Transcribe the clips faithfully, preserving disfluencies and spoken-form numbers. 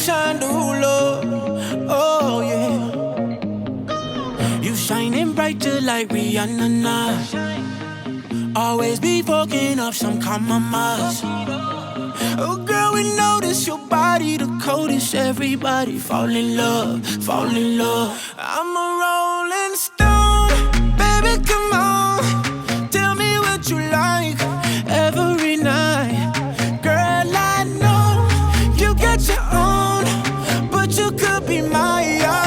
shine through love. Oh yeah, you shining bright just like Rihanna now. Always be fucking up some compromise. Oh girl, we notice your body the coldest. Everybody fall in love, fall in love. I'm a rolling stone, baby, come on. Tell me what you like every night. Girl, I know you got your own, but you could be mine.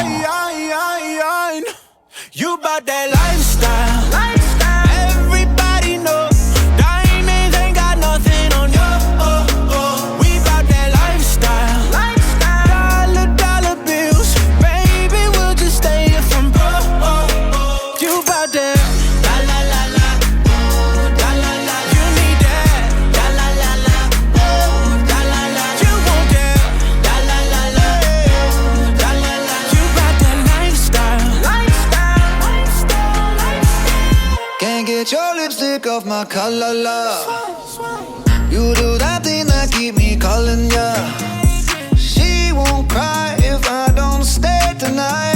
You bout that lifestyle, lifestyle. Everybody know diamonds ain't got nothing on you. Oh, oh. We bout that lifestyle, lifestyle. Dollar, dollar bills, baby, we'll just stay here from broke. Oh, oh. You bout that la la la la, oh, la la la. You need that la la la la, oh, la la la. You want that la la la la, oh, la la la. You bout that lifestyle, lifestyle. Can't get your lipstick off my collar, love. You do that thing that keep me calling ya. She won't cry if I don't stay tonight.